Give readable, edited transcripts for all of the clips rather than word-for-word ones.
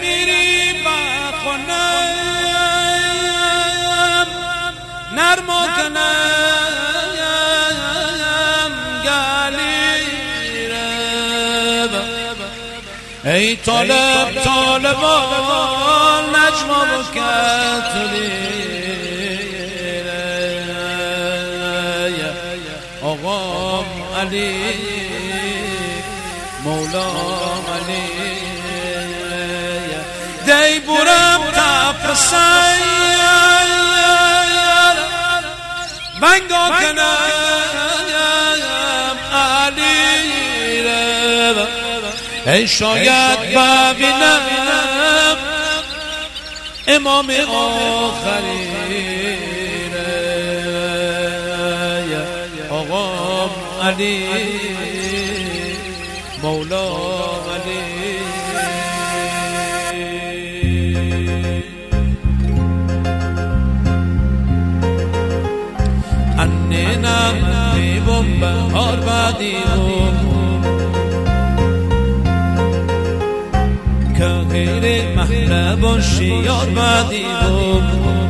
میری بخونم نرما کنم گلیرم ای طالب طالبان نجما بکتلی آقام علی مولام علی دی برم تفسیر بنگا کنم علی رو ای شاید ببینم امام آخری آقام علی مولا علی اننم میبم بهار بدیم که غیر محرم و شیار بدیم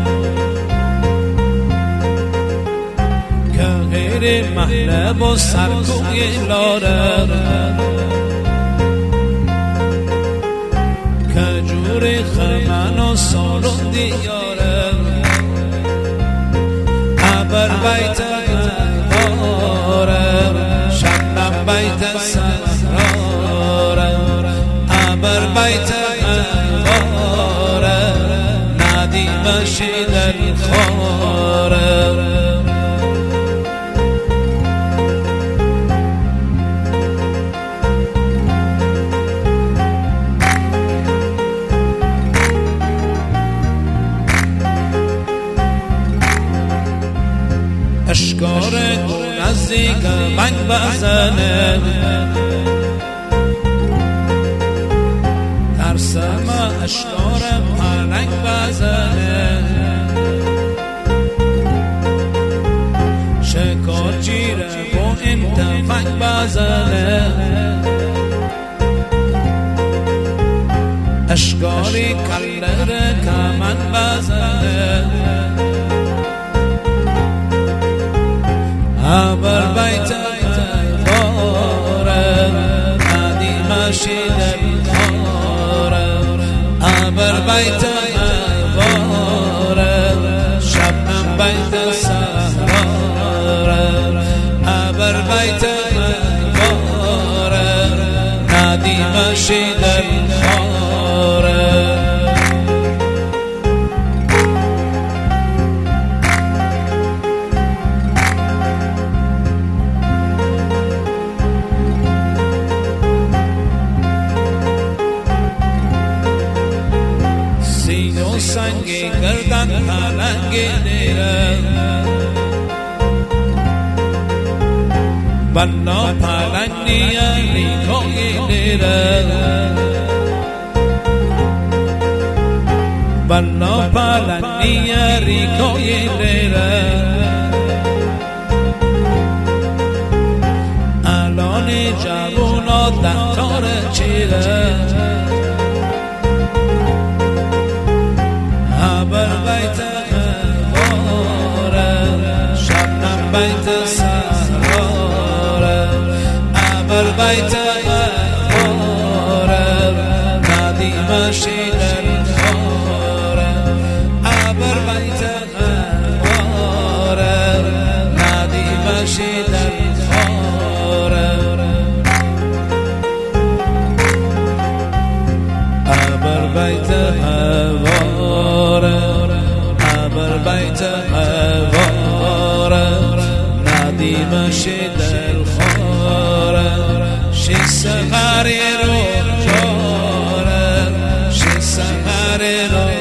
که غیر محرم و سرکوی لارم که جور خمن و سالون دیارم ابر بیت دارم شبنم بیت سرارم ابر بیت دارم ندیم شیدن خارم اشکار نزدیک بنگ بزنه ترسم اشکار پلنگ بزنه شکار جیره با این تفنگ بزنه اشکاری کلر کمن بزنه ابر بیت دارم ندیم شیدن خارم ابر بیت دارم شبنم بیت سهرارم ابر بیت دارم ندیم شیدن خارم سنگی گردن پلنگی دیرم بنا پلنگ نیاری کوی دیرم بنا پلنگ نیاری کوی دیرم الان جوونا دکتار چیرم ابر بیت دارم شبنم بیت سرارم ابر بیت دارم ندیم شیدن خارم ابر بیت دارم ندیم شیدن خارم ابر بیت ابر بیت هوارم ندیم شیدن خارم شیست غری رو جارم شیست غری رو